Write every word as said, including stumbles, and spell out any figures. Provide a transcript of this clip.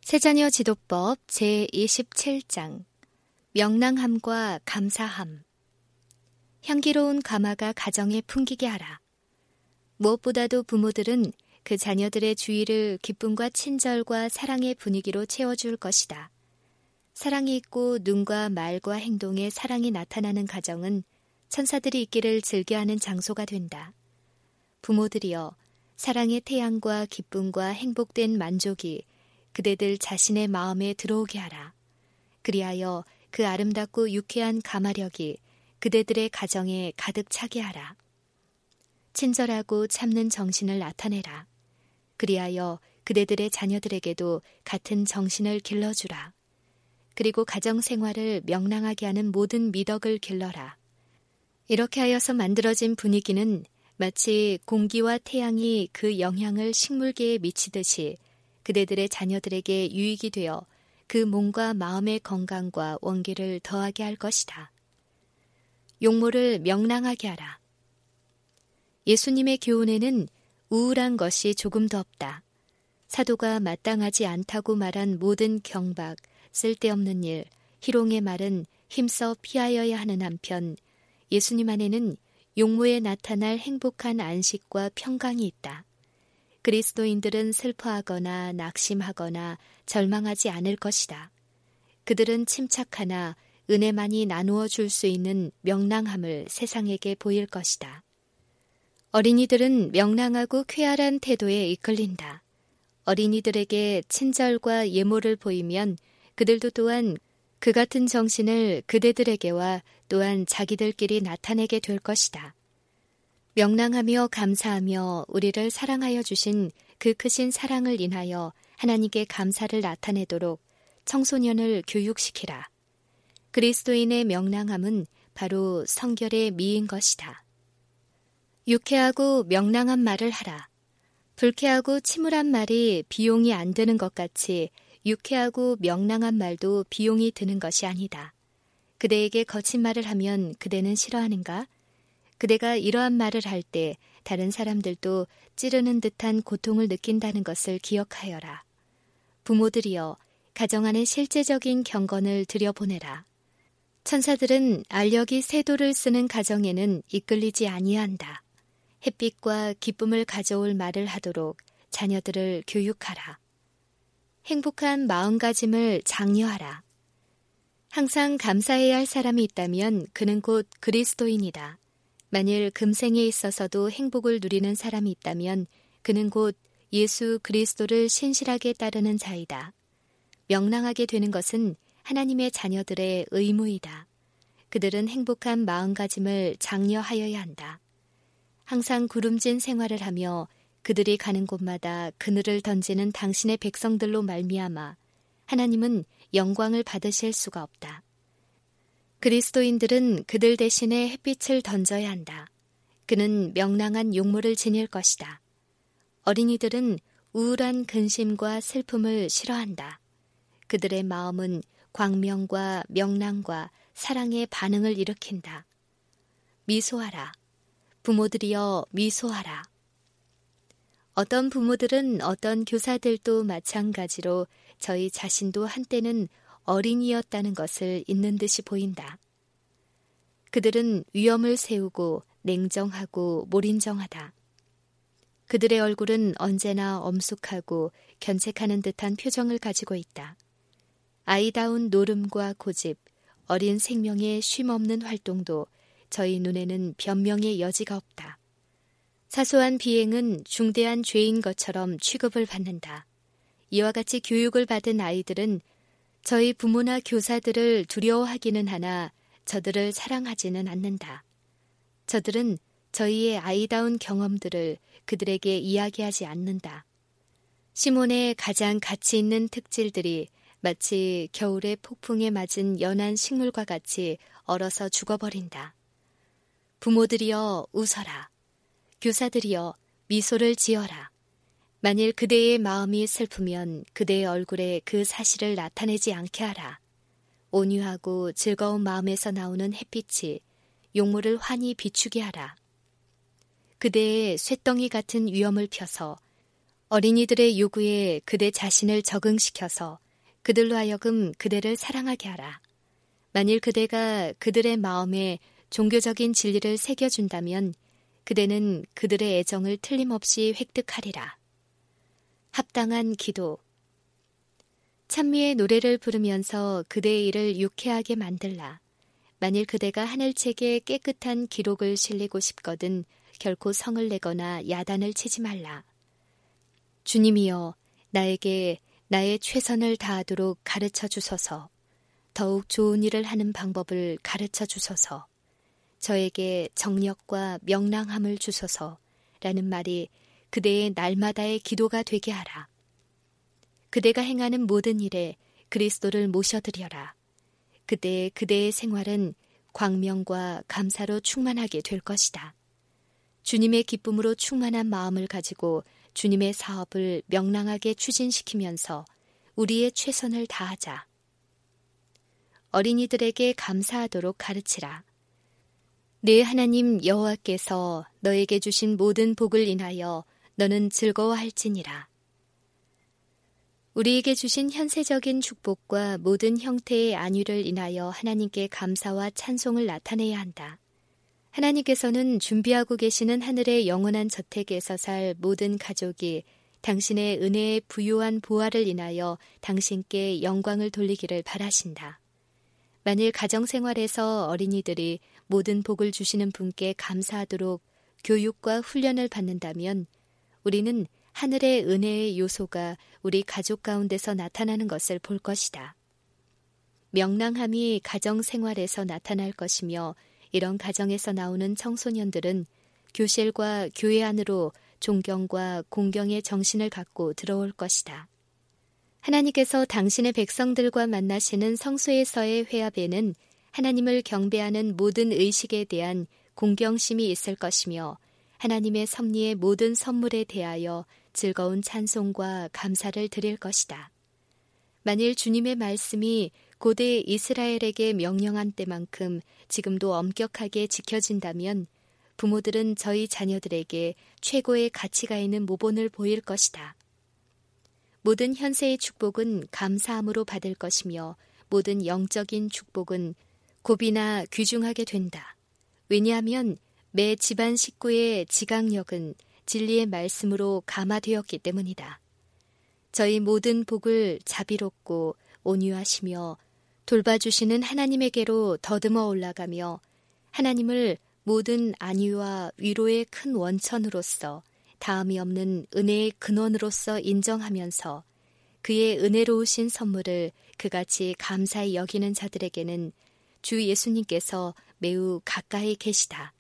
세자녀 지도법 제이십칠 장 명랑함과 감사함. 향기로운 가마가 가정에 풍기게 하라. 무엇보다도 부모들은 그 자녀들의 주위를 기쁨과 친절과 사랑의 분위기로 채워줄 것이다. 사랑이 있고 눈과 말과 행동에 사랑이 나타나는 가정은 천사들이 있기를 즐겨하는 장소가 된다. 부모들이여, 사랑의 태양과 기쁨과 행복된 만족이 그대들 자신의 마음에 들어오게 하라. 그리하여 그 아름답고 유쾌한 가마력이 그대들의 가정에 가득 차게 하라. 친절하고 참는 정신을 나타내라. 그리하여 그대들의 자녀들에게도 같은 정신을 길러주라. 그리고 가정 생활을 명랑하게 하는 모든 미덕을 길러라. 이렇게 하여서 만들어진 분위기는 마치 공기와 태양이 그 영향을 식물계에 미치듯이 그대들의 자녀들에게 유익이 되어 그 몸과 마음의 건강과 원기를 더하게 할 것이다. 용모를 명랑하게 하라. 예수님의 교훈에는 우울한 것이 조금도 없다. 사도가 마땅하지 않다고 말한 모든 경박, 쓸데없는 일, 희롱의 말은 힘써 피하여야 하는 한편 예수님 안에는 용모에 나타날 행복한 안식과 평강이 있다. 그리스도인들은 슬퍼하거나 낙심하거나 절망하지 않을 것이다. 그들은 침착하나 은혜만이 나누어 줄 수 있는 명랑함을 세상에게 보일 것이다. 어린이들은 명랑하고 쾌활한 태도에 이끌린다. 어린이들에게 친절과 예모를 보이면 그들도 또한 그 같은 정신을 그대들에게와 또한 자기들끼리 나타내게 될 것이다. 명랑하며 감사하며 우리를 사랑하여 주신 그 크신 사랑을 인하여 하나님께 감사를 나타내도록 청소년을 교육시키라. 그리스도인의 명랑함은 바로 성결의 미인 것이다. 유쾌하고 명랑한 말을 하라. 불쾌하고 침울한 말이 비용이 안 드는 것 같이 유쾌하고 명랑한 말도 비용이 드는 것이 아니다. 그대에게 거친 말을 하면 그대는 싫어하는가? 그대가 이러한 말을 할 때 다른 사람들도 찌르는 듯한 고통을 느낀다는 것을 기억하여라. 부모들이여, 가정 안에 실제적인 경건을 들여보내라. 천사들은 알력이 세도를 쓰는 가정에는 이끌리지 아니한다. 햇빛과 기쁨을 가져올 말을 하도록 자녀들을 교육하라. 행복한 마음가짐을 장려하라. 항상 감사해야 할 사람이 있다면 그는 곧 그리스도인이다. 만일 금생에 있어서도 행복을 누리는 사람이 있다면 그는 곧 예수 그리스도를 신실하게 따르는 자이다. 명랑하게 되는 것은 하나님의 자녀들의 의무이다. 그들은 행복한 마음가짐을 장려하여야 한다. 항상 구름진 생활을 하며 그들이 가는 곳마다 그늘을 던지는 당신의 백성들로 말미암아 하나님은 영광을 받으실 수가 없다. 그리스도인들은 그들 대신에 햇빛을 던져야 한다. 그는 명랑한 용모를 지닐 것이다. 어린이들은 우울한 근심과 슬픔을 싫어한다. 그들의 마음은 광명과 명랑과 사랑의 반응을 일으킨다. 미소하라. 부모들이여, 미소하라. 어떤 부모들은 어떤 교사들도 마찬가지로 저희 자신도 한때는 어린이였다는 것을 있는 듯이 보인다. 그들은 위엄을 세우고 냉정하고 몰인정하다. 그들의 얼굴은 언제나 엄숙하고 견책하는 듯한 표정을 가지고 있다. 아이다운 노름과 고집, 어린 생명의 쉼없는 활동도 저희 눈에는 변명의 여지가 없다. 사소한 비행은 중대한 죄인 것처럼 취급을 받는다. 이와 같이 교육을 받은 아이들은 저희 부모나 교사들을 두려워하기는 하나 저들을 사랑하지는 않는다. 저들은 저희의 아이다운 경험들을 그들에게 이야기하지 않는다. 시몬의 가장 가치 있는 특질들이 마치 겨울의 폭풍에 맞은 연한 식물과 같이 얼어서 죽어버린다. 부모들이여, 웃어라. 교사들이여, 미소를 지어라. 만일 그대의 마음이 슬프면 그대의 얼굴에 그 사실을 나타내지 않게 하라. 온유하고 즐거운 마음에서 나오는 햇빛이 용모를 환히 비추게 하라. 그대의 쇳덩이 같은 위엄을 펴서 어린이들의 요구에 그대 자신을 적응시켜서 그들로 하여금 그대를 사랑하게 하라. 만일 그대가 그들의 마음에 종교적인 진리를 새겨준다면 그대는 그들의 애정을 틀림없이 획득하리라. 합당한 기도. 찬미의 노래를 부르면서 그대의 일을 유쾌하게 만들라. 만일 그대가 하늘책에 깨끗한 기록을 실리고 싶거든 결코 성을 내거나 야단을 치지 말라. 주님이여, 나에게 나의 최선을 다하도록 가르쳐 주소서. 더욱 좋은 일을 하는 방법을 가르쳐 주소서. 저에게 정력과 명랑함을 주소서. 라는 말이 그대의 날마다의 기도가 되게 하라. 그대가 행하는 모든 일에 그리스도를 모셔드려라. 그때 그대의 생활은 광명과 감사로 충만하게 될 것이다. 주님의 기쁨으로 충만한 마음을 가지고 주님의 사업을 명랑하게 추진시키면서 우리의 최선을 다하자. 어린이들에게 감사하도록 가르치라. 네 하나님 여호와께서 너에게 주신 모든 복을 인하여 너는 즐거워할지니라. 우리에게 주신 현세적인 축복과 모든 형태의 안위를 인하여 하나님께 감사와 찬송을 나타내야 한다. 하나님께서는 준비하고 계시는 하늘의 영원한 저택에서 살 모든 가족이 당신의 은혜의 부유한 보화를 인하여 당신께 영광을 돌리기를 바라신다. 만일 가정생활에서 어린이들이 모든 복을 주시는 분께 감사하도록 교육과 훈련을 받는다면 우리는 하늘의 은혜의 요소가 우리 가족 가운데서 나타나는 것을 볼 것이다. 명랑함이 가정생활에서 나타날 것이며 이런 가정에서 나오는 청소년들은 교실과 교회 안으로 존경과 공경의 정신을 갖고 들어올 것이다. 하나님께서 당신의 백성들과 만나시는 성소에서의 회합에는 하나님을 경배하는 모든 의식에 대한 공경심이 있을 것이며 하나님의 섭리의 모든 선물에 대하여 즐거운 찬송과 감사를 드릴 것이다. 만일 주님의 말씀이 고대 이스라엘에게 명령한 때만큼 지금도 엄격하게 지켜진다면 부모들은 저희 자녀들에게 최고의 가치가 있는 모본을 보일 것이다. 모든 현세의 축복은 감사함으로 받을 것이며 모든 영적인 축복은 곱이나 귀중하게 된다. 왜냐하면 매 집안 식구의 지각력은 진리의 말씀으로 감화되었기 때문이다. 저희 모든 복을 자비롭고 온유하시며 돌봐주시는 하나님에게로 더듬어 올라가며 하나님을 모든 안위와 위로의 큰 원천으로서 다음이 없는 은혜의 근원으로서 인정하면서 그의 은혜로우신 선물을 그같이 감사히 여기는 자들에게는 주 예수님께서 매우 가까이 계시다.